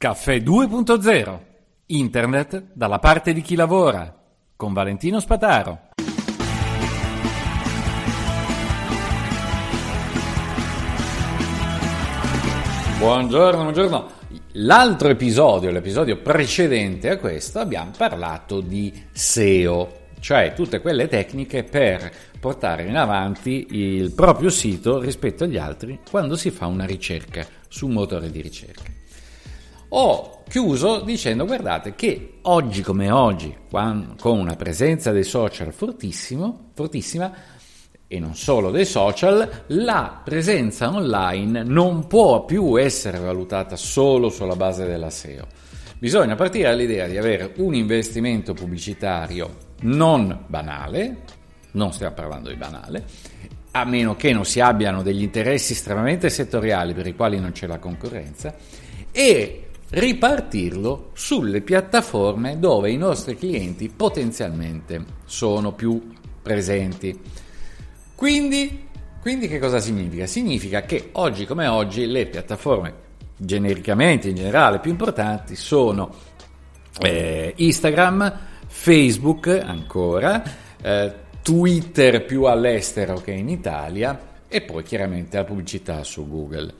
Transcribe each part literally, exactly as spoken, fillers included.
Caffè due punto zero. Internet dalla parte di chi lavora. Con Valentino Spataro. Buongiorno, buongiorno. L'altro episodio, l'episodio precedente a questo, abbiamo parlato di S E O, cioè tutte quelle tecniche per portare in avanti il proprio sito rispetto agli altri quando si fa una ricerca su un motore di ricerca. Ho chiuso dicendo, guardate, che oggi come oggi, con una presenza dei social fortissimo, fortissima, e non solo dei social, la presenza online non può più essere valutata solo sulla base della S E O. Bisogna partire dall'idea di avere un investimento pubblicitario non banale, non stiamo parlando di banale, a meno che non si abbiano degli interessi estremamente settoriali per i quali non c'è la concorrenza, e ripartirlo sulle piattaforme dove i nostri clienti potenzialmente sono più presenti. Quindi, quindi che cosa significa? Significa che oggi come oggi le piattaforme genericamente, in generale, più importanti sono eh, Instagram, Facebook ancora, eh, Twitter più all'estero che in Italia e poi chiaramente la pubblicità su Google.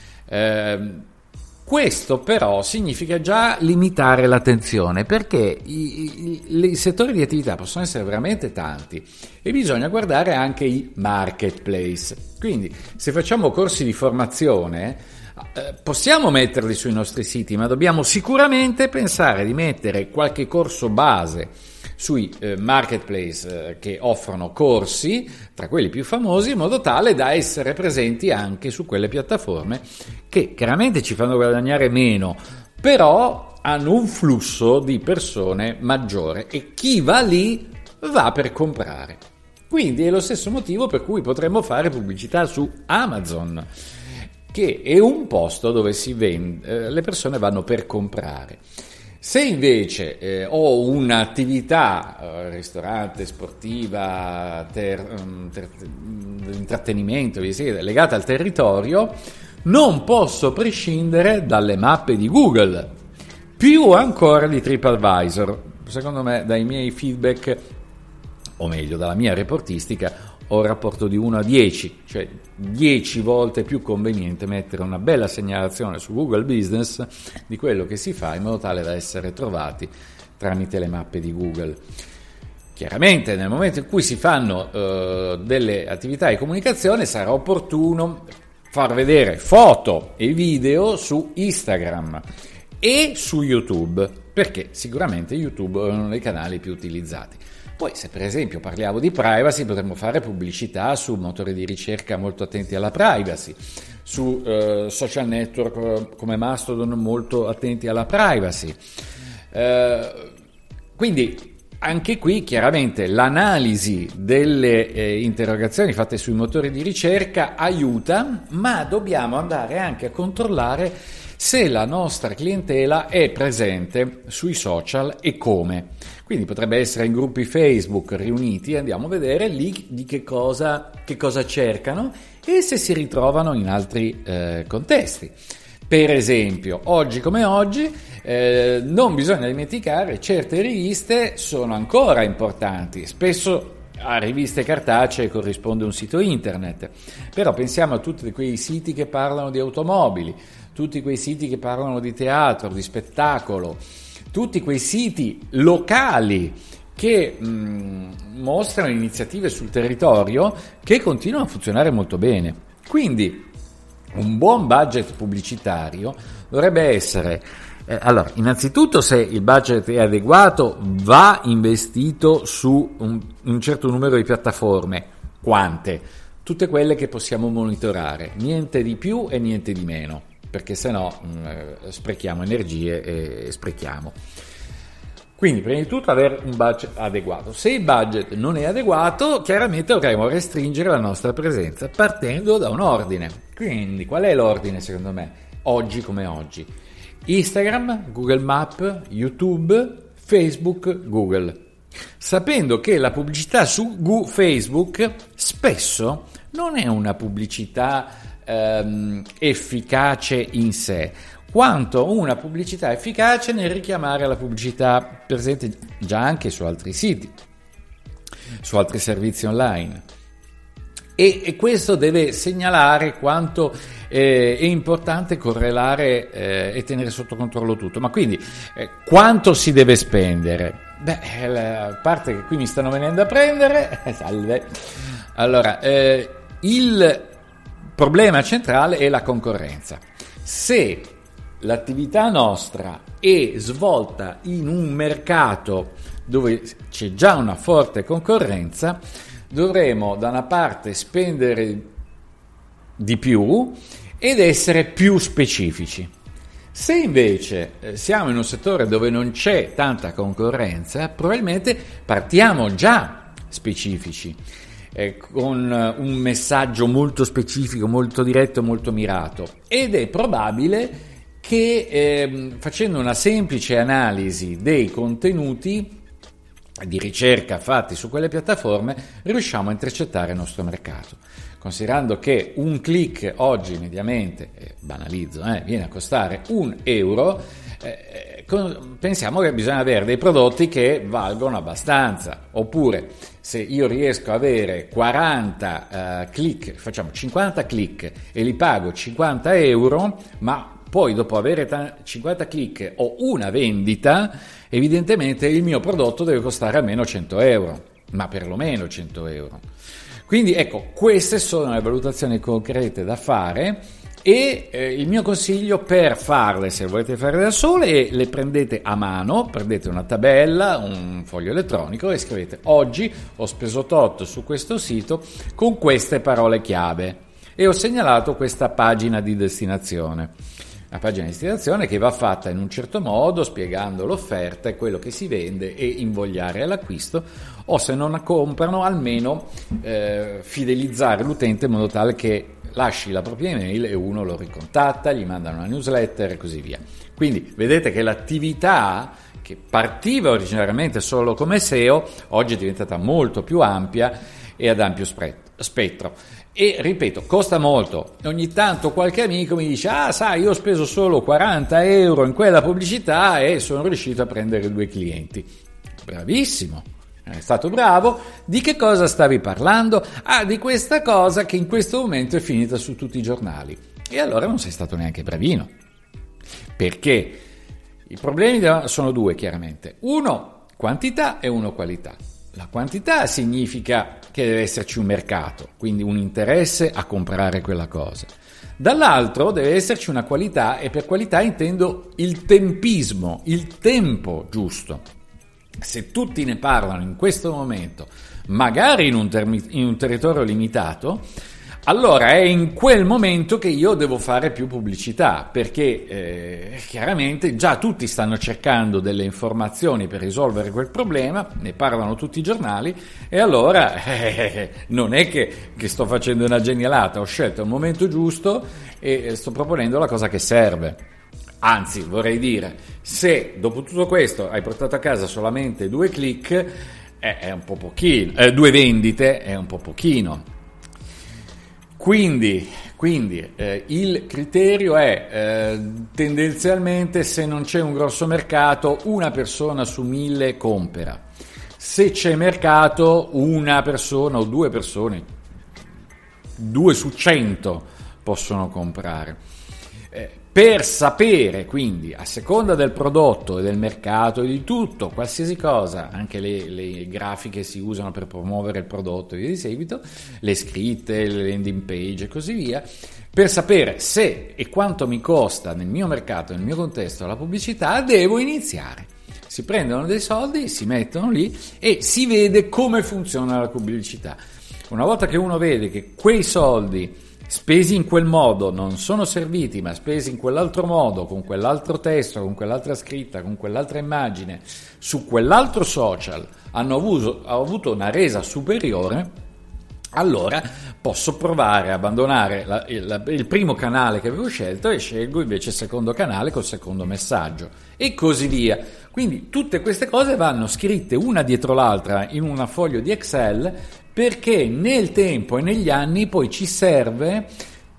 Eh, Questo però significa già limitare l'attenzione, perché i, i, i settori di attività possono essere veramente tanti e bisogna guardare anche i marketplace. Quindi se facciamo corsi di formazione eh, possiamo metterli sui nostri siti, ma dobbiamo sicuramente pensare di mettere qualche corso base sui eh, marketplace eh, che offrono corsi, tra quelli più famosi, in modo tale da essere presenti anche su quelle piattaforme che chiaramente ci fanno guadagnare meno, però hanno un flusso di persone maggiore e chi va lì va per comprare. Quindi è lo stesso motivo per cui potremmo fare pubblicità su Amazon, che è un posto dove si vende, eh, le persone vanno per comprare. Se invece eh, ho un'attività, eh, ristorante, sportiva, ter, ter, intrattenimento, legata al territorio, non posso prescindere dalle mappe di Google, più ancora di TripAdvisor. Secondo me, dai miei feedback, o meglio, dalla mia reportistica, ho un rapporto di uno a dieci, cioè dieci volte più conveniente mettere una bella segnalazione su Google Business di quello che si fa, in modo tale da essere trovati tramite le mappe di Google. Chiaramente nel momento in cui si fanno eh, delle attività di comunicazione sarà opportuno far vedere foto e video su Instagram e su YouTube, perché sicuramente YouTube è uno dei canali più utilizzati. Poi se per esempio parliamo di privacy potremmo fare pubblicità su motori di ricerca molto attenti alla privacy, su eh, social network come Mastodon molto attenti alla privacy. Eh, quindi anche qui chiaramente l'analisi delle eh, interrogazioni fatte sui motori di ricerca aiuta, ma dobbiamo andare anche a controllare se la nostra clientela è presente sui social e come. Quindi potrebbe essere in gruppi Facebook riuniti, andiamo a vedere lì di che cosa, che cosa cercano e se si ritrovano in altri eh, contesti. Per esempio, oggi come oggi, eh, non bisogna dimenticare, certe riviste sono ancora importanti, spesso a riviste cartacee corrisponde un sito internet, però pensiamo a tutti quei siti che parlano di automobili, tutti quei siti che parlano di teatro, di spettacolo, tutti quei siti locali che mh, mostrano iniziative sul territorio che continuano a funzionare molto bene. Quindi un buon budget pubblicitario dovrebbe essere, eh, allora, innanzitutto se il budget è adeguato va investito su un, un certo numero di piattaforme. Quante? Tutte quelle che possiamo monitorare, niente di più e niente di meno, perché se no mh, sprechiamo energie e, e sprechiamo. Quindi prima di tutto avere un budget adeguato. Se il budget non è adeguato, chiaramente dovremo restringere la nostra presenza partendo da un ordine. Quindi qual è l'ordine secondo me? Oggi come oggi. Instagram, Google Maps, YouTube, Facebook, Google. Sapendo che la pubblicità su Facebook spesso non è una pubblicità ehm, efficace in sé. quanto una pubblicità efficace nel richiamare la pubblicità presente già anche su altri siti, su altri servizi online. E, e questo deve segnalare quanto eh, è importante correlare eh, e tenere sotto controllo tutto. Ma quindi eh, quanto si deve spendere? Beh, la parte che qui mi stanno venendo a prendere, salve. Allora, eh, il problema centrale è la concorrenza. Se l'attività nostra è svolta in un mercato dove c'è già una forte concorrenza, dovremo da una parte spendere di più ed essere più specifici. Se invece eh, siamo in un settore dove non c'è tanta concorrenza, probabilmente partiamo già specifici, eh, con un messaggio molto specifico, molto diretto, molto mirato, ed è probabile che eh, facendo una semplice analisi dei contenuti di ricerca fatti su quelle piattaforme riusciamo a intercettare il nostro mercato. Considerando che un click oggi mediamente, eh, banalizzo, eh, viene a costare un euro, eh, con, pensiamo che bisogna avere dei prodotti che valgono abbastanza, oppure se io riesco a avere quaranta eh, click, facciamo cinquanta click e li pago cinquanta euro, ma poi dopo avere cinquanta click o una vendita, evidentemente il mio prodotto deve costare almeno cento euro, ma perlomeno cento euro. Quindi ecco, queste sono le valutazioni concrete da fare e eh, il mio consiglio per farle, se volete fare da sole, è le prendete a mano, prendete una tabella, un foglio elettronico e scrivete: oggi ho speso tot su questo sito con queste parole chiave e ho segnalato questa pagina di destinazione. Una pagina di destinazione che va fatta in un certo modo, spiegando l'offerta e quello che si vende e invogliare all'acquisto, o se non comprano almeno eh, fidelizzare l'utente in modo tale che lasci la propria email e uno lo ricontatta, gli manda una newsletter e così via. Quindi vedete che l'attività che partiva originariamente solo come S E O oggi è diventata molto più ampia e ad ampio spettro. E ripeto, costa molto. Ogni tanto qualche amico mi dice: ah, sai, io ho speso solo quaranta euro in quella pubblicità e sono riuscito a prendere due clienti. Bravissimo, è stato bravo. Di che cosa stavi parlando? Ah, di questa cosa che in questo momento è finita su tutti i giornali. E allora non sei stato neanche bravino. Perché i problemi sono due, chiaramente. Uno, quantità, e uno, qualità. La quantità significa che deve esserci un mercato, quindi un interesse a comprare quella cosa. Dall'altro deve esserci una qualità, e per qualità intendo il tempismo, il tempo giusto. Se tutti ne parlano in questo momento, magari in un, termi- in un territorio limitato, allora è in quel momento che io devo fare più pubblicità, perché eh, chiaramente già tutti stanno cercando delle informazioni per risolvere quel problema, ne parlano tutti i giornali, e allora eh, non è che, che sto facendo una genialata, ho scelto il momento giusto e sto proponendo la cosa che serve. Anzi, vorrei dire, se dopo tutto questo hai portato a casa solamente due click, eh, è un po' pochino, eh, due vendite è un po' pochino. Quindi, quindi eh, il criterio è eh, tendenzialmente, se non c'è un grosso mercato, una persona su mille compra. Se c'è mercato, una persona o due persone, due su cento possono comprare. Eh, per sapere, quindi, a seconda del prodotto e del mercato e di tutto, qualsiasi cosa, anche le, le grafiche si usano per promuovere il prodotto e via di seguito, le scritte, le landing page e così via, per sapere se e quanto mi costa nel mio mercato, nel mio contesto, la pubblicità, devo iniziare. Si prendono dei soldi, si mettono lì e si vede come funziona la pubblicità. Una volta che uno vede che quei soldi spesi in quel modo non sono serviti, ma spesi in quell'altro modo, con quell'altro testo, con quell'altra scritta, con quell'altra immagine, su quell'altro social, hanno avuto, hanno avuto una resa superiore, allora posso provare a abbandonare la, il, il primo canale che avevo scelto e scelgo invece il secondo canale col secondo messaggio e così via. Quindi tutte queste cose vanno scritte una dietro l'altra in un foglio di Excel, perché nel tempo e negli anni poi ci serve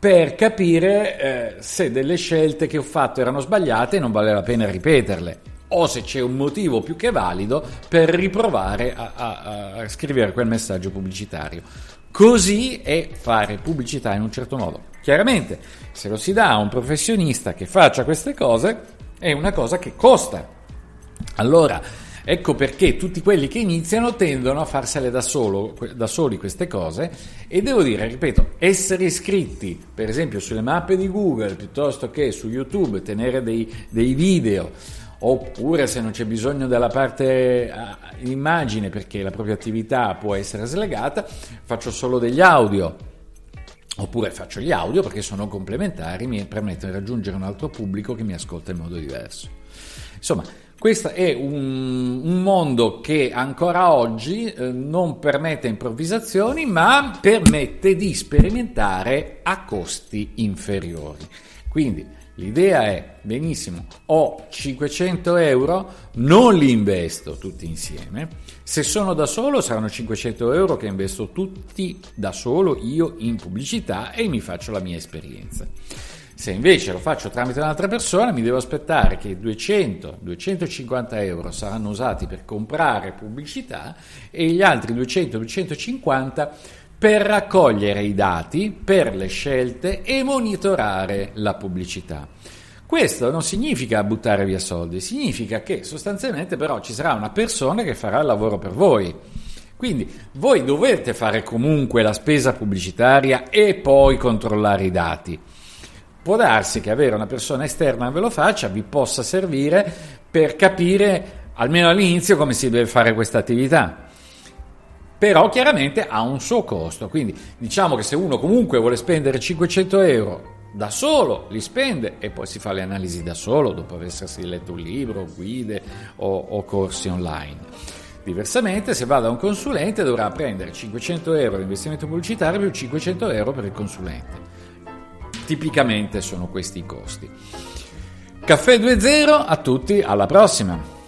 per capire eh, se delle scelte che ho fatto erano sbagliate e non vale la pena ripeterle, o se c'è un motivo più che valido per riprovare a, a, a scrivere quel messaggio pubblicitario. Così è fare pubblicità in un certo modo. Chiaramente, se lo si dà a un professionista che faccia queste cose, è una cosa che costa. Allora, ecco perché tutti quelli che iniziano tendono a farsele da, solo, da soli queste cose, e devo dire, ripeto, essere iscritti, per esempio, sulle mappe di Google, piuttosto che su YouTube, tenere dei, dei video, oppure se non c'è bisogno della parte immagine perché la propria attività può essere slegata, faccio solo degli audio, oppure faccio gli audio perché sono complementari, mi permettono di raggiungere un altro pubblico che mi ascolta in modo diverso. Insomma, questo è un, un mondo che ancora oggi eh, non permette improvvisazioni, ma permette di sperimentare a costi inferiori. Quindi l'idea è, benissimo, ho cinquecento euro, non li investo tutti insieme. Se sono da solo saranno cinquecento euro che investo tutti da solo io in pubblicità e mi faccio la mia esperienza. Se invece lo faccio tramite un'altra persona, mi devo aspettare che duecento duecentocinquanta euro saranno usati per comprare pubblicità e gli altri duecento duecentocinquanta per raccogliere i dati per le scelte e monitorare la pubblicità. Questo non significa buttare via soldi, significa che sostanzialmente però ci sarà una persona che farà il lavoro per voi. Quindi voi dovete fare comunque la spesa pubblicitaria e poi controllare i dati. Può darsi che avere una persona esterna che ve lo faccia vi possa servire per capire, almeno all'inizio, come si deve fare questa attività. Però chiaramente ha un suo costo, quindi diciamo che se uno comunque vuole spendere cinquecento euro da solo, li spende e poi si fa le analisi da solo dopo aver letto un libro, guide o, o corsi online. Diversamente, se va da un consulente dovrà prendere cinquecento euro di investimento pubblicitario più cinquecento euro per il consulente. Tipicamente sono questi i costi. Caffè due zero a tutti, alla prossima!